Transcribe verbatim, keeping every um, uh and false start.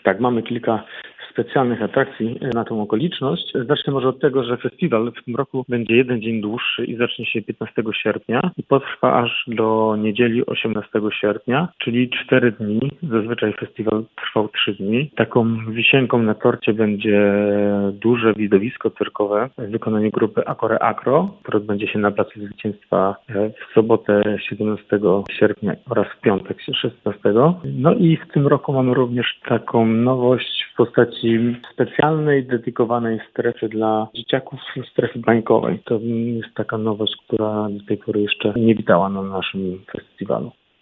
Tak, mamy kilka specjalnych atrakcji na tą okoliczność. Zacznę może od tego, że festiwal w tym roku będzie jeden dzień dłuższy i zacznie się piętnastego sierpnia i potrwa aż do niedzieli osiemnastego sierpnia, czyli cztery dni. Zazwyczaj festiwal trwał trzy dni. Taką wisienką na torcie będzie duże widowisko cyrkowe w wykonaniu grupy Akore Akro, które odbędzie się na Placu Zwycięstwa w sobotę siedemnastego sierpnia oraz w piątek szesnastego. No i w tym roku mamy również taką nowość w postaci specjalnej, dedykowanej strefy dla dzieciaków, strefy bańkowej. To jest taka nowość, która do tej pory jeszcze nie witała na naszym festiwalu.